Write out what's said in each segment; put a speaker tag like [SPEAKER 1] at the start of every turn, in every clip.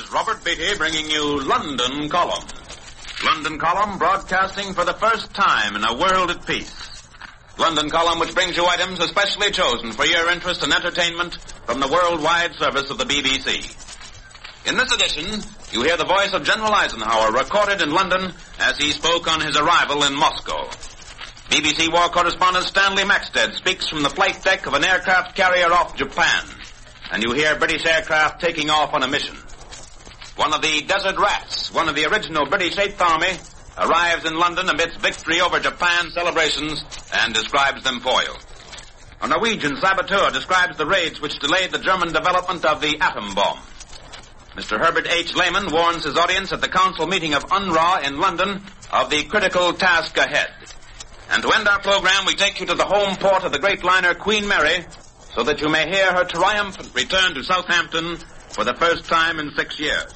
[SPEAKER 1] is Robert Beatty bringing you London Column. London Column broadcasting for the first time in a world at peace. London Column, which brings you items especially chosen for your interest and entertainment from the worldwide service of the BBC. In this edition, you hear the voice of General Eisenhower recorded in London as he spoke on his arrival in Moscow. BBC war correspondent Stanley Maxted speaks from the flight deck of an aircraft carrier off Japan, and you hear British aircraft taking off on a mission. One of the Desert Rats, one of the original British Eighth Army, arrives in London amidst victory over Japan celebrations and describes them for you. A Norwegian saboteur describes the raids which delayed the German development of the atom bomb. Mr. Herbert H. Lehman warns his audience at the council meeting of UNRWA in London of the critical task ahead. And to end our program, we take you to the home port of the great liner Queen Mary, so that you may hear her triumphant return to Southampton for the first time in 6 years.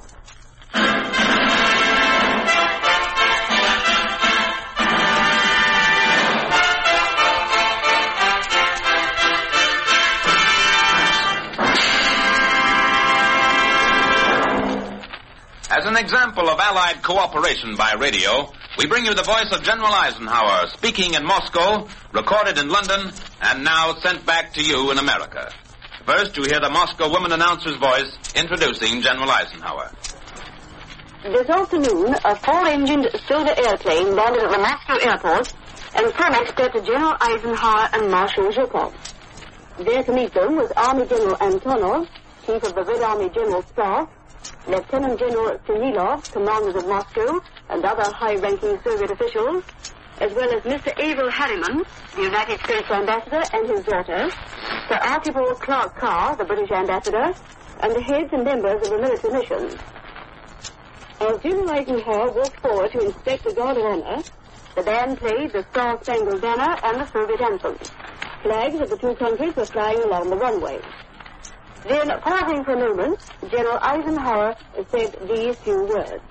[SPEAKER 1] As an example of Allied cooperation by radio, we bring you the voice of General Eisenhower speaking in Moscow, recorded in London, and now sent back to you in America. First, you hear the Moscow woman announcer's voice introducing General Eisenhower.
[SPEAKER 2] This afternoon, a four-engined silver airplane landed at the Moscow airport and flummoxed to General Eisenhower and Marshal Zhukov. There to meet them was Army General Antonov, Chief of the Red Army General Staff, Lieutenant General Semilov, commanders of Moscow, and other high-ranking Soviet officials, as well as Mr. Abel Harriman, the United States ambassador, and his daughter, Sir Archibald Clark Carr, the British ambassador, and the heads and members of the military missions. As General Eisenhower walked forward to inspect the Guard of Honor, the band played the Star-Spangled Banner and the Soviet anthem. Flags of the two countries were flying along the runway. Then, pausing for a moment, General Eisenhower said these few words.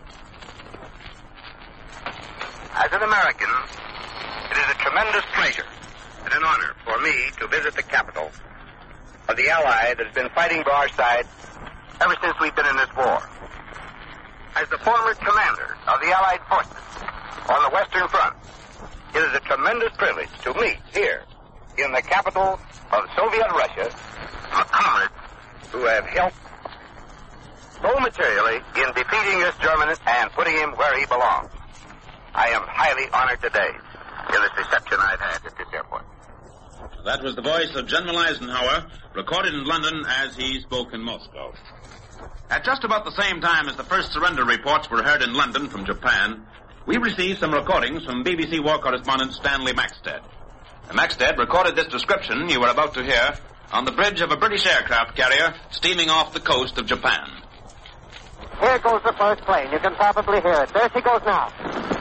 [SPEAKER 3] As an American, it is a tremendous pleasure and an honor for me to visit the capital of the ally that has been fighting by our side ever since we've been in this war. As the former commander of the Allied forces on the Western Front, it is a tremendous privilege to meet here in the capital of Soviet Russia a comrade who have helped so materially in defeating this German and putting him where he belongs. I am highly honored today in this reception I've had at this airport.
[SPEAKER 1] That was the voice of General Eisenhower, recorded in London as he spoke in Moscow. At just about the same time as the first surrender reports were heard in London from Japan, we received some recordings from BBC war correspondent Stanley Maxted. Maxted recorded this description you were about to hear on the bridge of a British aircraft carrier steaming off the coast of Japan.
[SPEAKER 4] Here goes the first plane. You can probably hear it. There she goes now.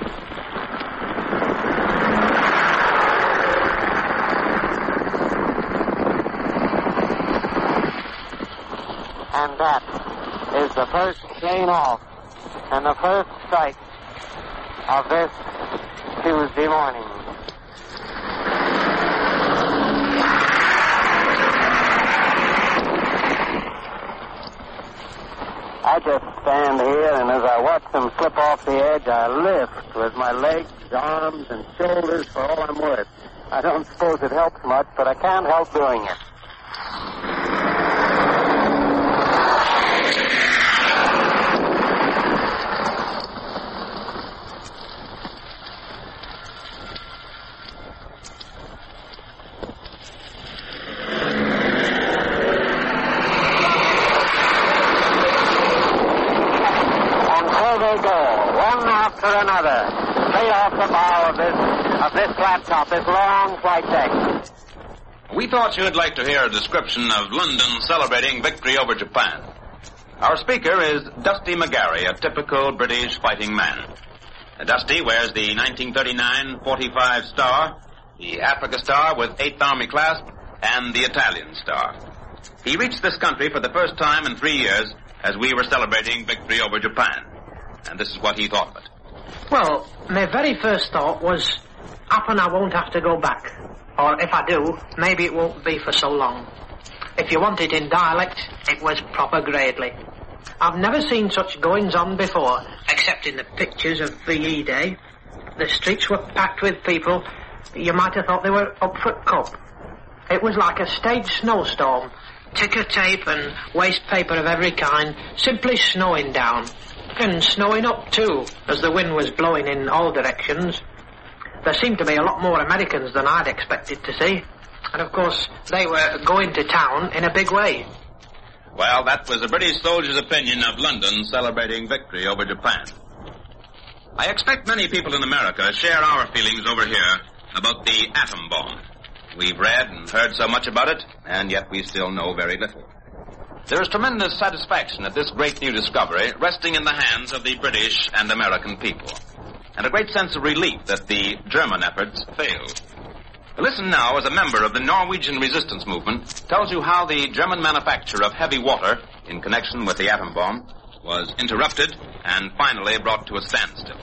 [SPEAKER 4] And that is the first plane off and the first sight of this Tuesday morning. I just stand here, and as I watch them slip off the edge, I lift with my legs, arms, and shoulders for all I'm worth. I don't suppose it helps much, but I can't help doing it. Another, straight off the bow of this laptop, this long flight deck.
[SPEAKER 1] We thought you'd like to hear a description of London celebrating victory over Japan. Our speaker is Dusty McGarry, a typical British fighting man. Dusty wears the 1939 45 Star, the Africa Star with 8th Army clasp, and the Italian Star. He reached this country for the first time in 3 years as we were celebrating victory over Japan. And this is what he thought of it.
[SPEAKER 5] Well, my very first thought was, happen I won't have to go back. Or if I do, maybe it won't be for so long. If you want it in dialect, it was proper gradely. I've never seen such goings-on before, except in the pictures of VE Day. The streets were packed with people. You might have thought they were up for a cup. It was like a staged snowstorm. Ticker tape and waste paper of every kind, simply snowing down. And snowing up, too, as the wind was blowing in all directions. There seemed to be a lot more Americans than I'd expected to see. And, of course, they were going to town in a big way.
[SPEAKER 1] Well, that was a British soldier's opinion of London celebrating victory over Japan. I expect many people in America share our feelings over here about the atom bomb. We've read and heard so much about it, and yet we still know very little. There is tremendous satisfaction at this great new discovery resting in the hands of the British and American people, and a great sense of relief that the German efforts failed. Listen now as a member of the Norwegian resistance movement tells you how the German manufacture of heavy water in connection with the atom bomb was interrupted and finally brought to a standstill.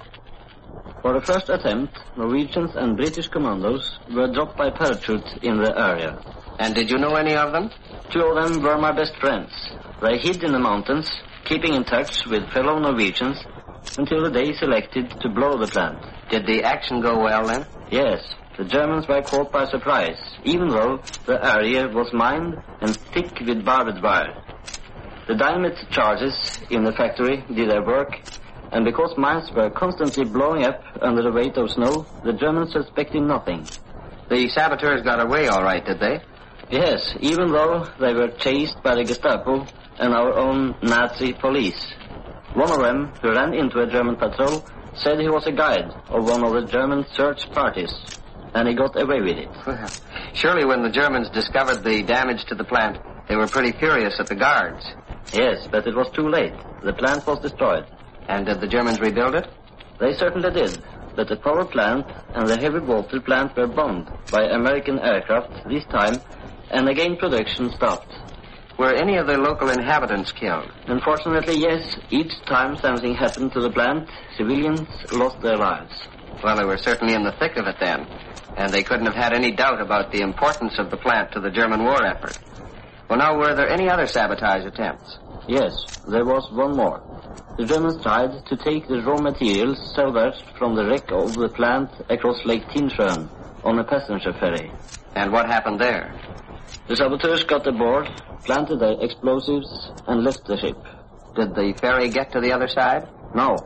[SPEAKER 6] For the first attempt, Norwegians and British commandos were dropped by parachute in the area.
[SPEAKER 7] And did you know any of them?
[SPEAKER 6] 2 of them were my best friends. They hid in the mountains, keeping in touch with fellow Norwegians until the day selected to blow the plant.
[SPEAKER 7] Did the action go well then?
[SPEAKER 6] Yes, the Germans were caught by surprise, even though the area was mined and thick with barbed wire. The dynamite charges in the factory did their work, and because mines were constantly blowing up under the weight of snow, the Germans suspected nothing.
[SPEAKER 7] The saboteurs got away all right, did they?
[SPEAKER 6] Yes, even though they were chased by the Gestapo and our own Nazi police. One of them, who ran into a German patrol, said he was a guide of one of the German search parties, and he got away with it.
[SPEAKER 7] Well, surely when the Germans discovered the damage to the plant, they were pretty furious at the guards.
[SPEAKER 6] Yes, but it was too late. The plant was destroyed.
[SPEAKER 7] And did the Germans rebuild it?
[SPEAKER 6] They certainly did, but the power plant and the heavy water plant were bombed by American aircraft this time, and again production stopped.
[SPEAKER 7] Were any of the local inhabitants killed?
[SPEAKER 6] Unfortunately, yes. Each time something happened to the plant, civilians lost their lives.
[SPEAKER 7] Well, they were certainly in the thick of it then, and they couldn't have had any doubt about the importance of the plant to the German war effort. Well, now, were there any other sabotage attempts?
[SPEAKER 6] Yes, there was one more. The Germans tried to take the raw materials salvaged from the wreck of the plant across Lake Tinsjön on a passenger ferry.
[SPEAKER 7] And what happened there?
[SPEAKER 6] The saboteurs got aboard, planted their explosives, and left the ship.
[SPEAKER 7] Did the ferry get to the other side?
[SPEAKER 6] No.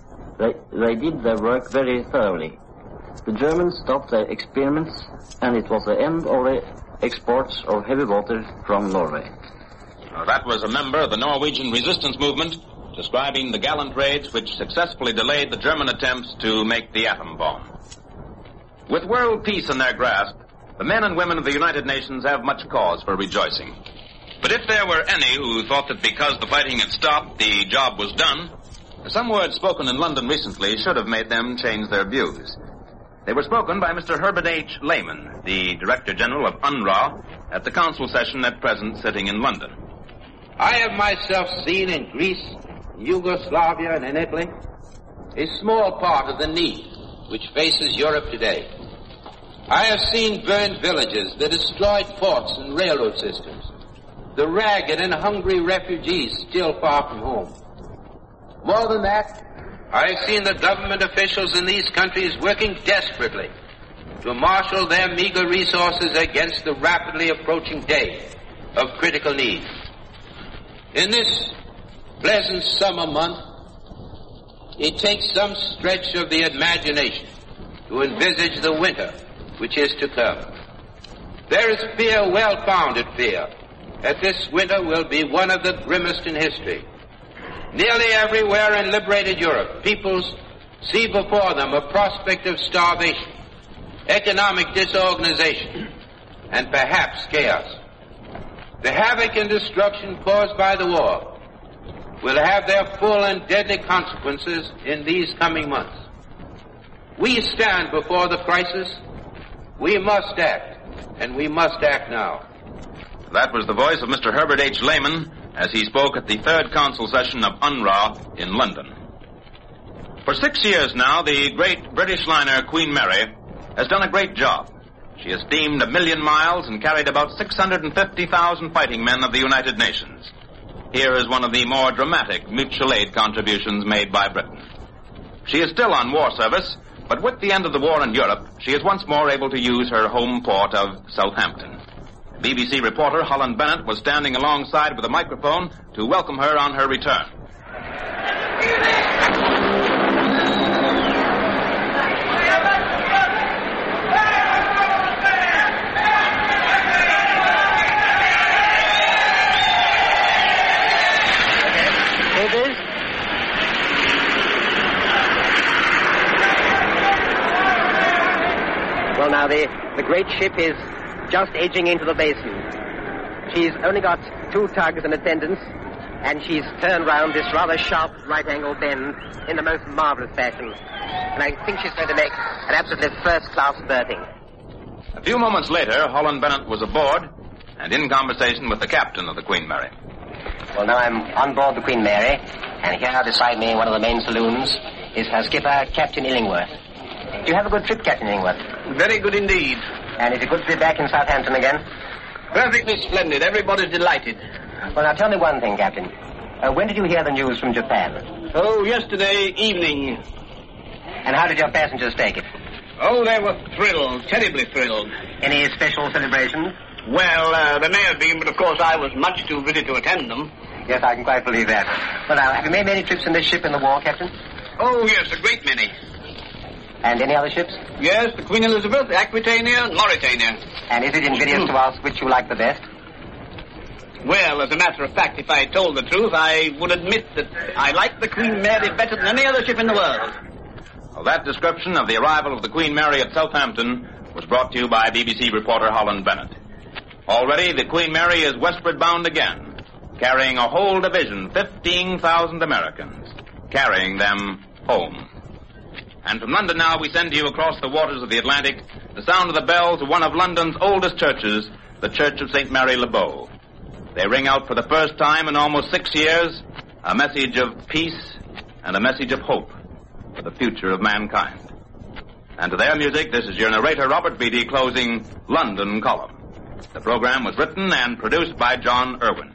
[SPEAKER 6] They did their work very thoroughly. The Germans stopped their experiments, and it was the end of the exports of heavy water from Norway.
[SPEAKER 1] That was a member of the Norwegian resistance movement describing the gallant raids which successfully delayed the German attempts to make the atom bomb. With world peace in their grasp, the men and women of the United Nations have much cause for rejoicing. But if there were any who thought that because the fighting had stopped, the job was done, some words spoken in London recently should have made them change their views. They were spoken by Mr. Herbert H. Lehman, the Director General of UNRWA, at the Council session at present sitting in London.
[SPEAKER 8] I have myself seen in Greece, Yugoslavia, and in Italy a small part of the need which faces Europe today. I have seen burned villages, the destroyed forts and railroad systems, the ragged and hungry refugees still far from home. More than that, I have seen the government officials in these countries working desperately to marshal their meager resources against the rapidly approaching day of critical need. In this pleasant summer month, it takes some stretch of the imagination to envisage the winter which is to come. There is fear, well-founded fear, that this winter will be one of the grimmest in history. Nearly everywhere in liberated Europe, peoples see before them a prospect of starvation, economic disorganization, and perhaps chaos. The havoc and destruction caused by the war will have their full and deadly consequences in these coming months. We stand before the crisis. We must act, and we must act now.
[SPEAKER 1] That was the voice of Mr. Herbert H. Lehman as he spoke at the third council session of UNRWA in London. For 6 years now, the great British liner Queen Mary has done a great job. She has steamed 1 million miles and carried about 650,000 fighting men of the United Nations. here is one of the more dramatic mutual aid contributions made by Britain. She is still on war service, but with the end of the war in Europe, she is once more able to use her home port of Southampton. BBC reporter Holland Bennett was standing alongside with a microphone to welcome her on her return.
[SPEAKER 9] Well, now, the great ship is just edging into the basin. She's only got 2 tugs and attendants, and she's turned round this rather sharp right-angle bend in the most marvelous fashion. And I think she's going to make an absolutely first-class berthing.
[SPEAKER 1] A few moments later, Holland Bennett was aboard and in conversation with the captain of the Queen Mary.
[SPEAKER 9] Well, now I'm on board the Queen Mary, and here beside me, one of the main saloons, is her skipper, Captain Illingworth. Do you have a good trip, Captain Illingworth?
[SPEAKER 10] Very good indeed.
[SPEAKER 9] And is it good to be back in Southampton again?
[SPEAKER 10] Perfectly splendid. Everybody's delighted.
[SPEAKER 9] Well, now tell me one thing, Captain. When did you hear the news from Japan?
[SPEAKER 10] Oh, yesterday evening.
[SPEAKER 9] And how did your passengers take it?
[SPEAKER 10] Oh, they were thrilled, terribly thrilled.
[SPEAKER 9] Any special celebrations?
[SPEAKER 10] Well, there may have been, but of course I was much too busy to attend them.
[SPEAKER 9] Yes, I can quite believe that. Well, now, have you made many trips in this ship in the war, Captain?
[SPEAKER 10] Oh, yes, a great many.
[SPEAKER 9] And any other ships?
[SPEAKER 10] Yes, the Queen Elizabeth, the Aquitania, and Mauritania.
[SPEAKER 9] And is it invidious to ask which you like the best?
[SPEAKER 10] Well, as a matter of fact, if I told the truth, I would admit that I like the Queen Mary better than any other ship in the world.
[SPEAKER 1] Well, that description of the arrival of the Queen Mary at Southampton was brought to you by BBC reporter Holland Bennett. Already, the Queen Mary is westward bound again, carrying a whole division, 15,000 Americans, carrying them home. And from London now, we send to you across the waters of the Atlantic the sound of the bells of one of London's oldest churches, the Church of St. Mary Le Bow. They ring out for the first time in almost 6 years a message of peace and a message of hope for the future of mankind. And to their music, this is your narrator, Robert Beatty, closing London Column. The program was written and produced by John Irwin.